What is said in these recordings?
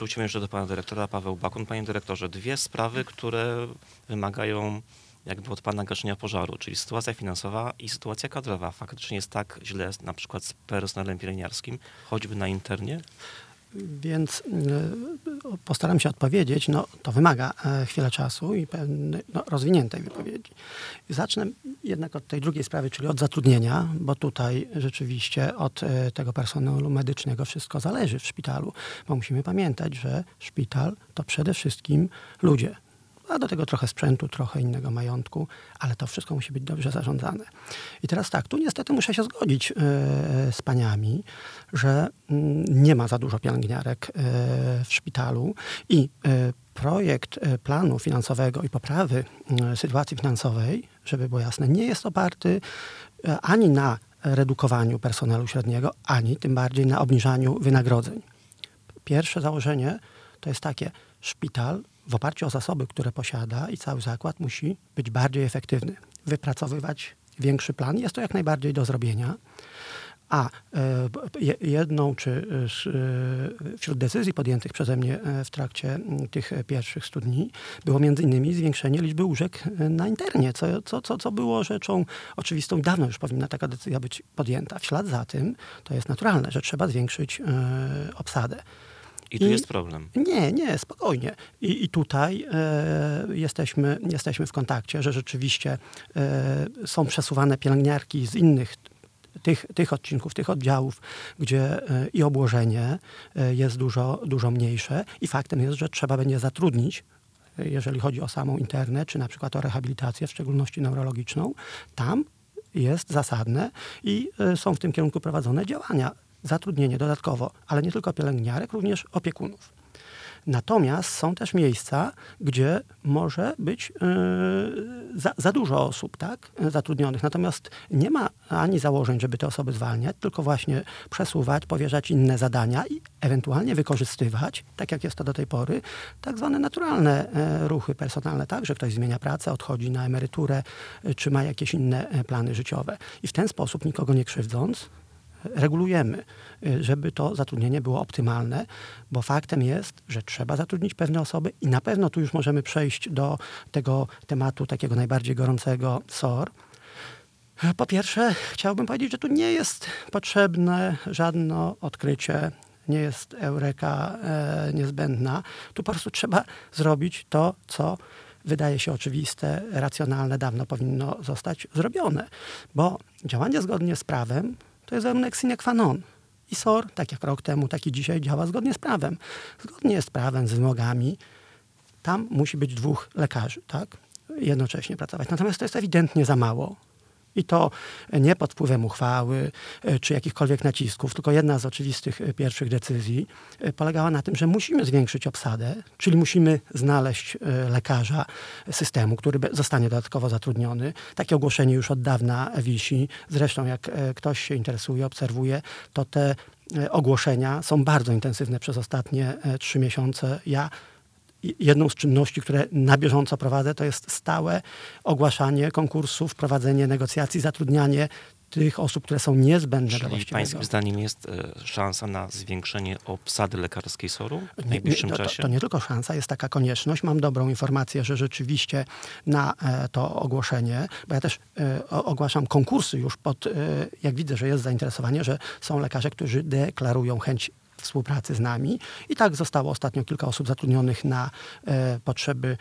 Wrócimy jeszcze do pana dyrektora, Paweł Bakun. Panie dyrektorze, dwie sprawy, które wymagają jakby od pana gaszenia pożaru, czyli sytuacja finansowa i sytuacja kadrowa. Faktycznie jest tak źle na przykład z personelem pielęgniarskim, choćby na internie? Więc postaram się odpowiedzieć. To wymaga chwilę czasu i rozwiniętej wypowiedzi. Zacznę jednak od tej drugiej sprawy, czyli od zatrudnienia, bo tutaj rzeczywiście od tego personelu medycznego wszystko zależy w szpitalu, bo musimy pamiętać, że szpital to przede wszystkim ludzie. A do tego trochę sprzętu, trochę innego majątku, ale to wszystko musi być dobrze zarządzane. I teraz tak, tu niestety muszę się zgodzić z paniami, że nie ma za dużo pielęgniarek w szpitalu i projekt planu finansowego i poprawy sytuacji finansowej, żeby było jasne, nie jest oparty ani na redukowaniu personelu średniego, ani tym bardziej na obniżaniu wynagrodzeń. Pierwsze założenie to jest takie, szpital w oparciu o zasoby, które posiada i cały zakład musi być bardziej efektywny, wypracowywać większy plan. Jest to jak najbardziej do zrobienia. A jedną wśród decyzji podjętych przeze mnie w trakcie tych pierwszych 100 dni było między innymi zwiększenie liczby łóżek na internie, co było rzeczą oczywistą i dawno już powinna taka decyzja być podjęta. W ślad za tym to jest naturalne, że trzeba zwiększyć obsadę. I tu jest problem. Nie, spokojnie. I tutaj jesteśmy w kontakcie, że rzeczywiście są przesuwane pielęgniarki z innych tych odcinków, tych oddziałów, gdzie i obłożenie jest dużo mniejsze i faktem jest, że trzeba będzie zatrudnić, jeżeli chodzi o samą internę, czy na przykład o rehabilitację, w szczególności neurologiczną, tam jest zasadne i są w tym kierunku prowadzone działania. Zatrudnienie dodatkowo, ale nie tylko pielęgniarek, również opiekunów. Natomiast są też miejsca, gdzie może być za dużo osób, tak, zatrudnionych. Natomiast nie ma ani założeń, żeby te osoby zwalniać, tylko właśnie przesuwać, powierzać inne zadania i ewentualnie wykorzystywać, tak jak jest to do tej pory, tak zwane naturalne ruchy personalne, tak, że ktoś zmienia pracę, odchodzi na emeryturę, czy ma jakieś inne plany życiowe. I w ten sposób, nikogo nie krzywdząc, regulujemy, żeby to zatrudnienie było optymalne, bo faktem jest, że trzeba zatrudnić pewne osoby i na pewno tu już możemy przejść do tego tematu takiego najbardziej gorącego SOR. Po pierwsze, chciałbym powiedzieć, że tu nie jest potrzebne żadne odkrycie, nie jest eureka niezbędna. Tu po prostu trzeba zrobić to, co wydaje się oczywiste, racjonalne, dawno powinno zostać zrobione, bo działanie zgodnie z prawem to jest warunek sine qua non. I SOR, tak jak rok temu, tak i dzisiaj działa zgodnie z prawem. Zgodnie z prawem, z wymogami. Tam musi być 2 lekarzy, tak? Jednocześnie pracować. Natomiast to jest ewidentnie za mało. I to nie pod wpływem uchwały czy jakichkolwiek nacisków, tylko jedna z oczywistych pierwszych decyzji polegała na tym, że musimy zwiększyć obsadę, czyli musimy znaleźć lekarza systemu, który zostanie dodatkowo zatrudniony. Takie ogłoszenie już od dawna wisi. Zresztą jak ktoś się interesuje, obserwuje, to te ogłoszenia są bardzo intensywne przez ostatnie 3 miesiące. Jedną z czynności, które na bieżąco prowadzę, to jest stałe ogłaszanie konkursów, prowadzenie negocjacji, zatrudnianie tych osób, które są niezbędne do właściwego. Pańskim zdaniem jest szansa na zwiększenie obsady lekarskiej SOR-u w najbliższym czasie? To nie tylko szansa, jest taka konieczność. Mam dobrą informację, że rzeczywiście na to ogłoszenie, bo ja też ogłaszam konkursy już jak widzę, że jest zainteresowanie, że są lekarze, którzy deklarują chęć współpracy z nami. I tak zostało ostatnio kilka osób zatrudnionych na potrzeby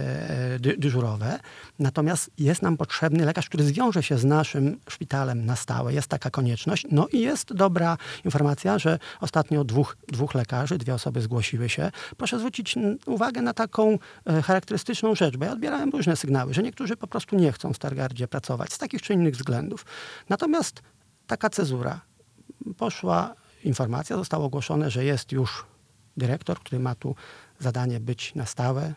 dyżurowe. Natomiast jest nam potrzebny lekarz, który zwiąże się z naszym szpitalem na stałe. Jest taka konieczność. No i jest dobra informacja, że ostatnio dwóch lekarzy, 2 osoby zgłosiły się. Proszę zwrócić uwagę na taką charakterystyczną rzecz, bo ja odbierałem różne sygnały, że niektórzy po prostu nie chcą w Stargardzie pracować z takich czy innych względów. Natomiast taka cezura poszła. Informacja została ogłoszona, że jest już dyrektor, który ma tu zadanie być na stałe,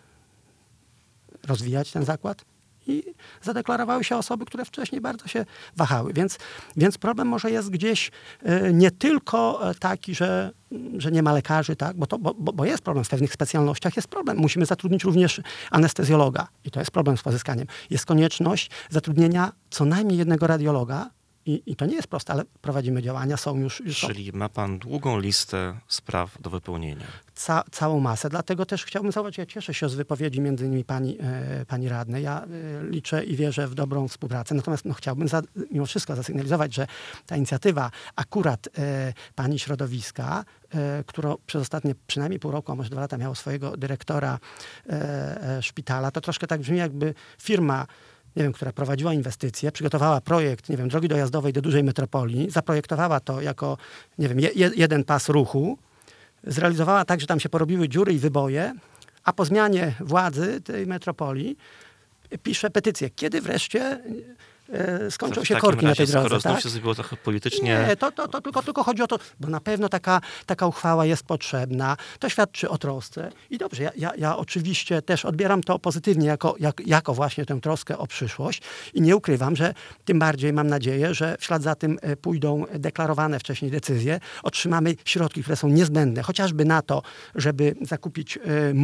rozwijać ten zakład i zadeklarowały się osoby, które wcześniej bardzo się wahały. Więc problem może jest gdzieś nie tylko taki, że nie ma lekarzy, tak? Bo jest problem w pewnych specjalnościach, jest problem. Musimy zatrudnić również anestezjologa i to jest problem z pozyskaniem. Jest konieczność zatrudnienia co najmniej jednego radiologa, I to nie jest proste, ale prowadzimy działania, są już są Czyli ma pan długą listę spraw do wypełnienia. całą masę. Dlatego też chciałbym zauważyć, ja cieszę się z wypowiedzi między innymi pani radnej. Ja liczę i wierzę w dobrą współpracę. Natomiast chciałbym mimo wszystko zasygnalizować, że ta inicjatywa akurat pani środowiska, która przez ostatnie przynajmniej pół roku, a może 2 lata miało swojego dyrektora szpitala, to troszkę tak brzmi, jakby firma, nie wiem, która prowadziła inwestycje, przygotowała projekt, nie wiem, drogi dojazdowej do dużej metropolii, zaprojektowała to jako, nie wiem, jeden pas ruchu, zrealizowała tak, że tam się porobiły dziury i wyboje, a po zmianie władzy tej metropolii pisze petycję. Kiedy wreszcie skończą się korki na tej drodze? Skoro znów Tak? się zrobiło trochę politycznie... Nie, to tylko chodzi o to, bo na pewno taka uchwała jest potrzebna. To świadczy o trosce. I dobrze, ja oczywiście też odbieram to pozytywnie jako właśnie tę troskę o przyszłość i nie ukrywam, że tym bardziej mam nadzieję, że w ślad za tym pójdą deklarowane wcześniej decyzje. Otrzymamy środki, które są niezbędne, chociażby na to, żeby zakupić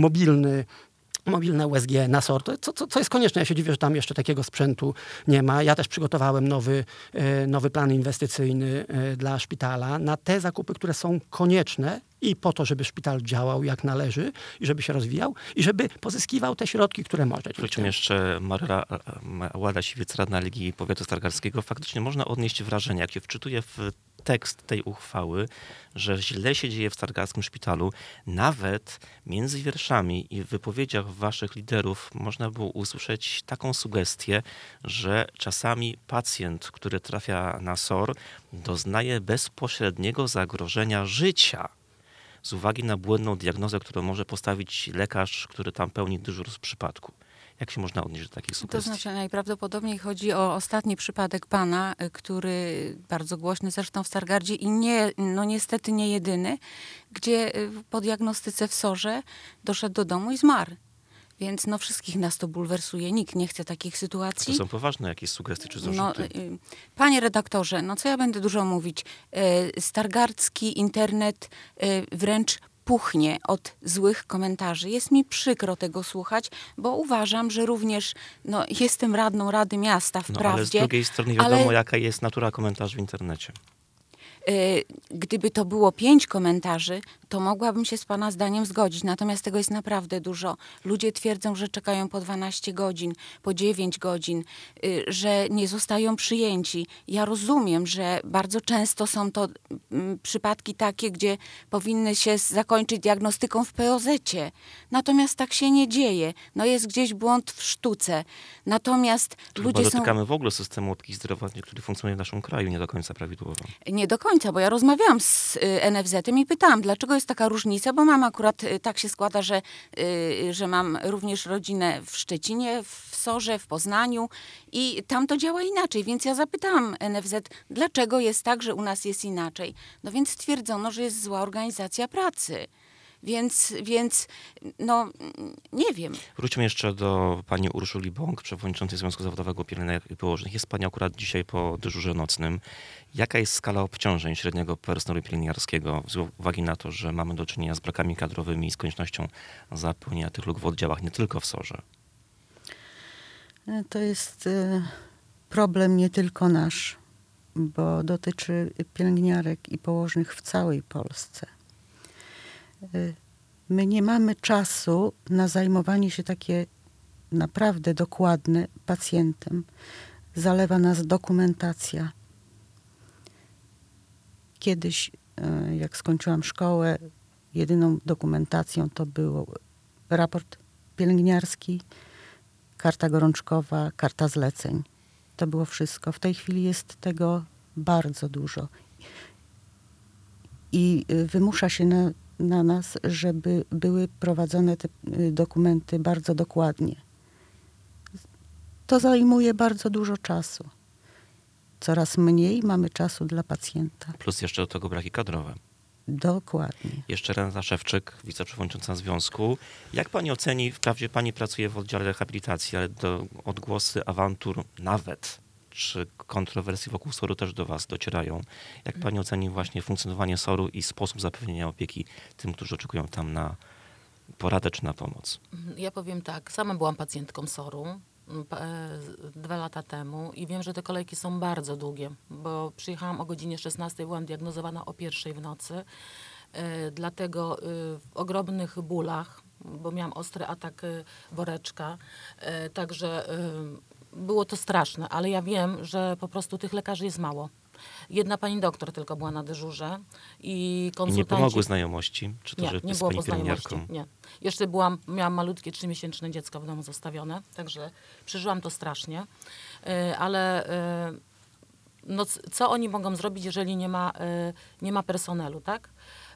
mobilne USG na SOR, co jest konieczne. Ja się dziwię, że tam jeszcze takiego sprzętu nie ma. Ja też przygotowałem nowy plan inwestycyjny dla szpitala na te zakupy, które są konieczne i po to, żeby szpital działał jak należy i żeby się rozwijał i żeby pozyskiwał te środki, które może. Wróćmy jeszcze Ładę Siwiec, radna Legii Powiatu Stargardzkiego. Faktycznie można odnieść wrażenie, jak się wczytuje w tekst tej uchwały, że źle się dzieje w Stargardzkim Szpitalu. Nawet między wierszami i w wypowiedziach waszych liderów można było usłyszeć taką sugestię, że czasami pacjent, który trafia na SOR, doznaje bezpośredniego zagrożenia życia z uwagi na błędną diagnozę, którą może postawić lekarz, który tam pełni dyżur z przypadku. Jak się można odnieść do takich sugestii? To znaczy najprawdopodobniej chodzi o ostatni przypadek pana, który bardzo głośny zresztą w Stargardzie i niestety nie jedyny, gdzie po diagnostyce w SOR-ze doszedł do domu i zmarł. Więc wszystkich nas to bulwersuje. Nikt nie chce takich sytuacji. To są poważne jakieś sugestie czy zarzuty? Panie redaktorze, co ja będę dużo mówić. Stargardzki internet wręcz puchnie od złych komentarzy. Jest mi przykro tego słuchać, bo uważam, że również jestem radną Rady Miasta wprawdzie. Ale z drugiej strony wiadomo, jaka jest natura komentarzy w internecie. Gdyby to było 5 komentarzy, to mogłabym się z pana zdaniem zgodzić. Natomiast tego jest naprawdę dużo. Ludzie twierdzą, że czekają po 12 godzin, po 9 godzin, że nie zostają przyjęci. Ja rozumiem, że bardzo często są to przypadki takie, gdzie powinny się zakończyć diagnostyką w POZ-cie. Natomiast tak się nie dzieje. Jest gdzieś błąd w sztuce. Natomiast ludzie dotykamy w ogóle systemu opieki zdrowotnej, który funkcjonuje w naszym kraju nie do końca prawidłowo. Nie do końca, bo ja rozmawiałam z NFZ-em i pytałam, dlaczego jest taka różnica, bo mam akurat, tak się składa, że mam również rodzinę w Szczecinie, w SOR-ze, w Poznaniu i tam to działa inaczej, więc ja zapytałam NFZ, dlaczego jest tak, że u nas jest inaczej. Więc stwierdzono, że jest zła organizacja pracy. Więc nie wiem. Wróćmy jeszcze do pani Urszuli Bąk, przewodniczącej Związku Zawodowego Pielęgniarek i Położnych. Jest pani akurat dzisiaj po dyżurze nocnym. Jaka jest skala obciążeń średniego personelu pielęgniarskiego z uwagi na to, że mamy do czynienia z brakami kadrowymi i z koniecznością zapełnienia tych luk w oddziałach, nie tylko w SOR-ze? To jest problem nie tylko nasz, bo dotyczy pielęgniarek i położnych w całej Polsce. My nie mamy czasu na zajmowanie się takie naprawdę dokładne pacjentem. Zalewa nas dokumentacja. Kiedyś, jak skończyłam szkołę, jedyną dokumentacją to był raport pielęgniarski, karta gorączkowa, karta zleceń. To było wszystko. W tej chwili jest tego bardzo dużo. I wymusza się na nas, żeby były prowadzone te dokumenty bardzo dokładnie. To zajmuje bardzo dużo czasu. Coraz mniej mamy czasu dla pacjenta. Plus jeszcze do tego braki kadrowe. Dokładnie. Jeszcze Renata Szewczyk, wiceprzewodnicząca związku. Jak pani oceni, wprawdzie pani pracuje w oddziale rehabilitacji, ale odgłosy awantur nawet, czy kontrowersje wokół SOR-u też do was docierają. Jak pani oceni właśnie funkcjonowanie SOR-u i sposób zapewnienia opieki tym, którzy oczekują tam na poradę czy na pomoc? Ja powiem tak, sama byłam pacjentką SOR-u 2 lata temu i wiem, że te kolejki są bardzo długie, bo przyjechałam o godzinie 16, byłam diagnozowana o 1 w nocy, dlatego w ogromnych bólach, bo miałam ostry atak woreczka, także było to straszne, ale ja wiem, że po prostu tych lekarzy jest mało. Jedna pani doktor tylko była na dyżurze i I konsultanci... nie pomogły znajomości? Czy to, Nie, że nie z było pani poznajomości, pielęgniarką? nie. Jeszcze miałam malutkie 3-miesięczne dziecko w domu zostawione, także przeżyłam to strasznie, ale no, co oni mogą zrobić, jeżeli nie ma personelu, tak?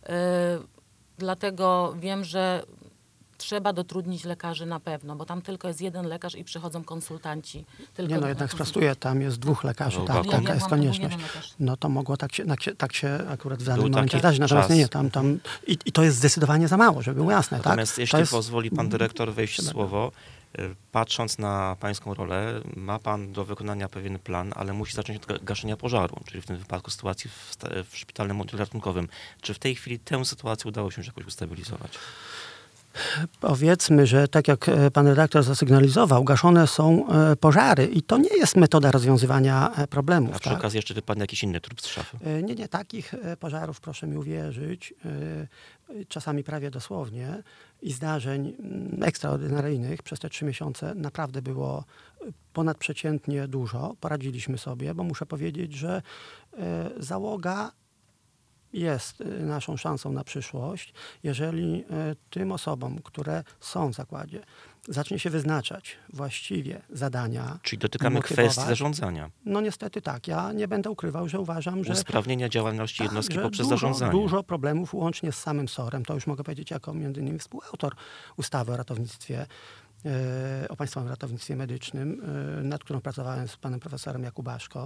Dlatego wiem, że trzeba dotrudnić lekarzy na pewno, bo tam tylko jest jeden lekarz i przychodzą konsultanci. Tylko Nie, no jednak sprostuje, tam jest 2 lekarzy, No, tak, ja taka jest byłam, to był konieczność. jeden lekarz. No to mogło tak się akurat w danym Był momencie taki zdarzyć, natomiast czas. nie, tam i to jest zdecydowanie za mało, żeby było jasne, tak? Natomiast To jeśli jest- pozwoli pan dyrektor wejść w słowo, patrząc na pańską rolę, ma pan do wykonania pewien plan, ale musi zacząć od gaszenia pożaru, czyli w tym wypadku sytuacji w szpitalnym oddziale ratunkowym. Czy w tej chwili tę sytuację udało się już jakoś ustabilizować? Powiedzmy, że tak jak pan redaktor zasygnalizował, gaszone są pożary i to nie jest metoda rozwiązywania problemów. A przy tak? okazji jeszcze wypadnie jakiś inny trup z szafy. Nie, takich pożarów, proszę mi uwierzyć, czasami prawie dosłownie i zdarzeń ekstraordynaryjnych przez te 3 miesiące naprawdę było ponadprzeciętnie dużo. Poradziliśmy sobie, bo muszę powiedzieć, że załoga jest naszą szansą na przyszłość, jeżeli tym osobom, które są w zakładzie, zacznie się wyznaczać właściwie zadania. Czyli dotykamy motywować. kwestii zarządzania, No niestety tak. Ja nie będę ukrywał, że uważam, że usprawnienia działalności jednostki że poprzez dużo, zarządzanie. dużo problemów łącznie z samym SOR-em. To już mogę powiedzieć jako między innymi współautor ustawy o ratownictwie, o Państwowym Ratownictwie Medycznym, nad którą pracowałem z panem profesorem Jakubaszko.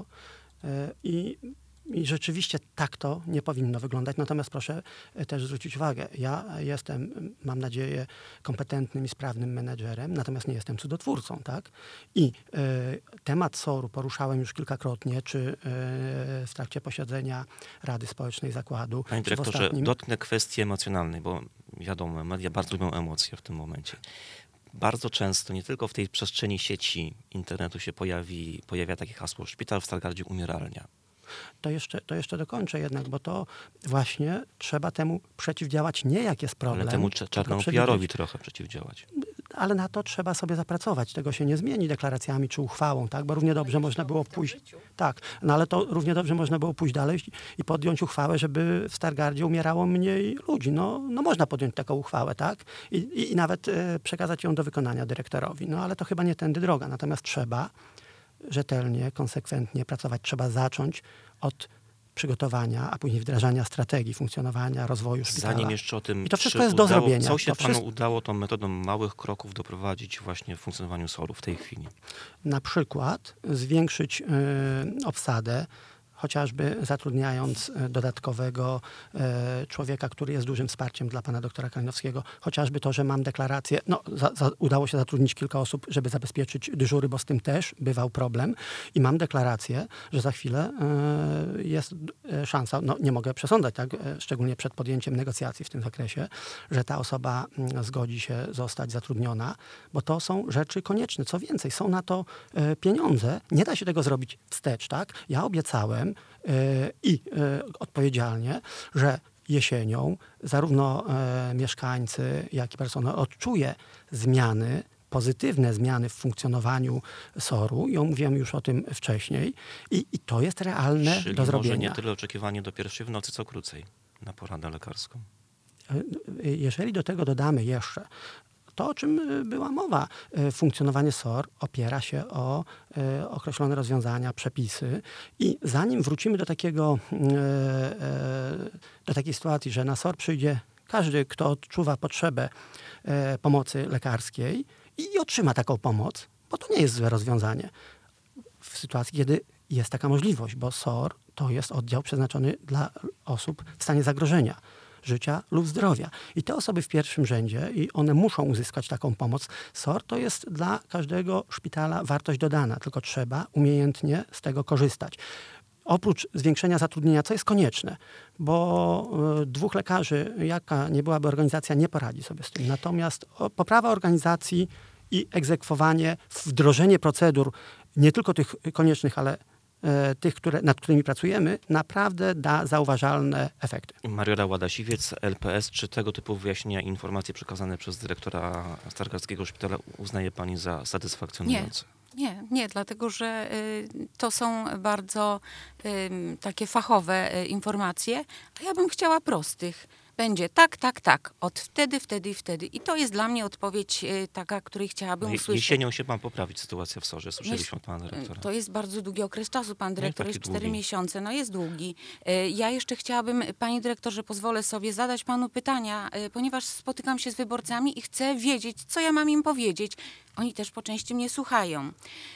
I rzeczywiście tak to nie powinno wyglądać. Natomiast proszę też zwrócić uwagę, ja jestem, mam nadzieję, kompetentnym i sprawnym menedżerem, natomiast nie jestem cudotwórcą, tak? I temat SOR-u poruszałem już kilkakrotnie, czy w trakcie posiedzenia Rady Społecznej Zakładu, Panie czy w dyrektorze, ostatnim... dotknę kwestii emocjonalnej, bo wiadomo, media bardzo lubią emocje w tym momencie. Bardzo często, nie tylko w tej przestrzeni sieci internetu się pojawia takie hasło: szpital w Stargardzie umieralnia. To jeszcze dokończę jednak, bo to właśnie trzeba temu przeciwdziałać nie jak jest problem. Ale temu tylko czarnemu przewidzieć. PR-owi trochę przeciwdziałać. Ale na to trzeba sobie zapracować. Tego się nie zmieni deklaracjami czy uchwałą, tak? Bo równie dobrze można było pójść... Tak, no ale to równie dobrze można było pójść dalej i podjąć uchwałę, żeby w Stargardzie umierało mniej ludzi. No można podjąć taką uchwałę, tak? I nawet przekazać ją do wykonania dyrektorowi. No ale to chyba nie tędy droga. Natomiast trzeba rzetelnie, konsekwentnie pracować. Trzeba zacząć od przygotowania, a później wdrażania strategii funkcjonowania, rozwoju szpitala. Zanim jeszcze o tym, I to wszystko czy jest do zrobienia. Co się To panu udało tą metodą małych kroków doprowadzić właśnie w funkcjonowaniu SOR-u w tej chwili? Na przykład zwiększyć obsadę, chociażby zatrudniając dodatkowego człowieka, który jest dużym wsparciem dla pana doktora Kalinowskiego. Chociażby to, że mam deklarację, udało się zatrudnić kilka osób, żeby zabezpieczyć dyżury, bo z tym też bywał problem. I mam deklarację, że za chwilę jest szansa, nie mogę przesądzać, tak, szczególnie przed podjęciem negocjacji w tym zakresie, że ta osoba zgodzi się zostać zatrudniona, bo to są rzeczy konieczne. Co więcej, są na to pieniądze. Nie da się tego zrobić wstecz, tak? Ja obiecałem odpowiedzialnie, że jesienią zarówno mieszkańcy, jak i personel odczuje zmiany, pozytywne zmiany w funkcjonowaniu SOR-u. I mówiłem już o tym wcześniej. I to jest realne Czyli do zrobienia. może nie tyle oczekiwanie do 1 w nocy, co krócej na poradę lekarską. Jeżeli do tego dodamy jeszcze to, o czym była mowa, funkcjonowanie SOR opiera się o określone rozwiązania, przepisy i zanim wrócimy do takiej sytuacji, że na SOR przyjdzie każdy, kto odczuwa potrzebę pomocy lekarskiej i otrzyma taką pomoc, bo to nie jest złe rozwiązanie. W sytuacji, kiedy jest taka możliwość, bo SOR to jest oddział przeznaczony dla osób w stanie zagrożenia życia lub zdrowia. I te osoby w pierwszym rzędzie i one muszą uzyskać taką pomoc. SOR to jest dla każdego szpitala wartość dodana, tylko trzeba umiejętnie z tego korzystać. Oprócz zwiększenia zatrudnienia, co jest konieczne, bo 2 lekarzy, jaka nie byłaby organizacja, nie poradzi sobie z tym. Natomiast poprawa organizacji i egzekwowanie, wdrożenie procedur, nie tylko tych koniecznych, ale tych, nad którymi pracujemy, naprawdę da zauważalne efekty. Mariola Łada-Siwiec, LPS. Czy tego typu wyjaśnienia i informacje przekazane przez dyrektora Stargardzkiego Szpitala uznaje pani za satysfakcjonujące? Nie, dlatego że to są bardzo takie fachowe informacje, a ja bym chciała prostych. Będzie tak, od wtedy i wtedy. I to jest dla mnie odpowiedź taka, której chciałabym usłyszeć. Jesienią się ma poprawić sytuacja w SOR-ze. Słyszeliśmy od pana dyrektora. To jest bardzo długi okres czasu. Pan dyrektor jest 4 miesiące. No jest długi. Ja jeszcze chciałabym, panie dyrektorze, pozwolę sobie zadać panu pytania, ponieważ spotykam się z wyborcami i chcę wiedzieć, co ja mam im powiedzieć. Oni też po części mnie słuchają.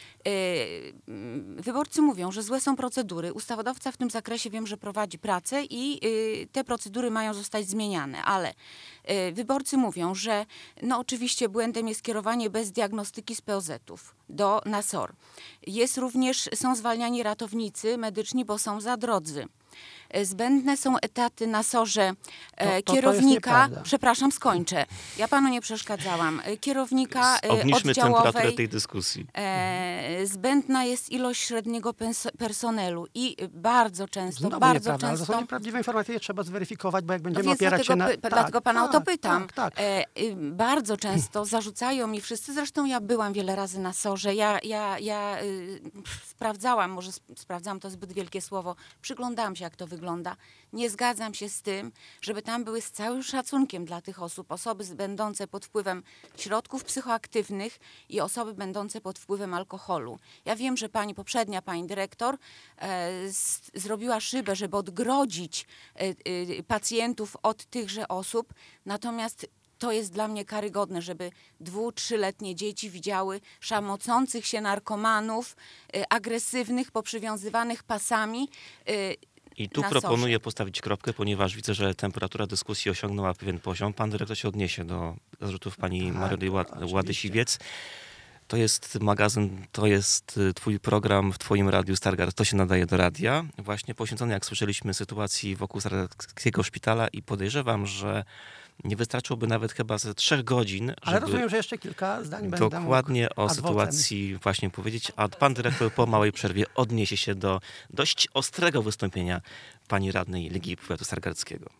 Wyborcy mówią, że złe są procedury. Ustawodawca w tym zakresie wiem, że prowadzi pracę i te procedury mają zostać zmieniane, ale wyborcy mówią, że no oczywiście błędem jest kierowanie bez diagnostyki z POZ-ów na SOR. Są zwalniani ratownicy medyczni, bo są za drodzy. Zbędne są etaty na SOR-ze kierownika, przepraszam, skończę. Ja panu nie przeszkadzałam. Kierownika Obniżmy oddziałowej. temperaturę tej dyskusji. Zbędna jest ilość średniego personelu i bardzo często, Znowu nieprawda, ale to są nieprawdziwe informacje, je trzeba zweryfikować, bo jak będziemy opierać się na... Dlatego pana o to pytam. Tak. Bardzo często zarzucają mi wszyscy, zresztą ja byłam wiele razy na SOR-ze, ja sprawdzałam, może sprawdzałam to zbyt wielkie słowo, przyglądałam się, jak to wygląda. Nie zgadzam się z tym, żeby tam były z całym szacunkiem dla tych osób, osoby będące pod wpływem środków psychoaktywnych i osoby będące pod wpływem alkoholu. Ja wiem, że poprzednia pani dyrektor zrobiła szybę, żeby odgrodzić pacjentów od tychże osób, natomiast to jest dla mnie karygodne, żeby 2-3-letnie dzieci widziały szamocących się narkomanów, agresywnych, poprzywiązywanych pasami. I tu proponuję postawić kropkę, ponieważ widzę, że temperatura dyskusji osiągnęła pewien poziom. Pan dyrektor się odniesie do zarzutów pani Marioli Łady-Siwiec. To jest magazyn, to jest twój program w twoim radiu Stargard. To się nadaje do radia. Właśnie poświęcony, jak słyszeliśmy, sytuacji wokół Stargardzkiego Szpitala i podejrzewam, że nie wystarczyłoby nawet chyba ze 3 godzin, Ale rozumiem, że jeszcze kilka zdań będę dokładnie o sytuacji właśnie powiedzieć, a pan dyrektor po małej przerwie odniesie się do dość ostrego wystąpienia pani radnej Legii Powiatu Stargardzkiego.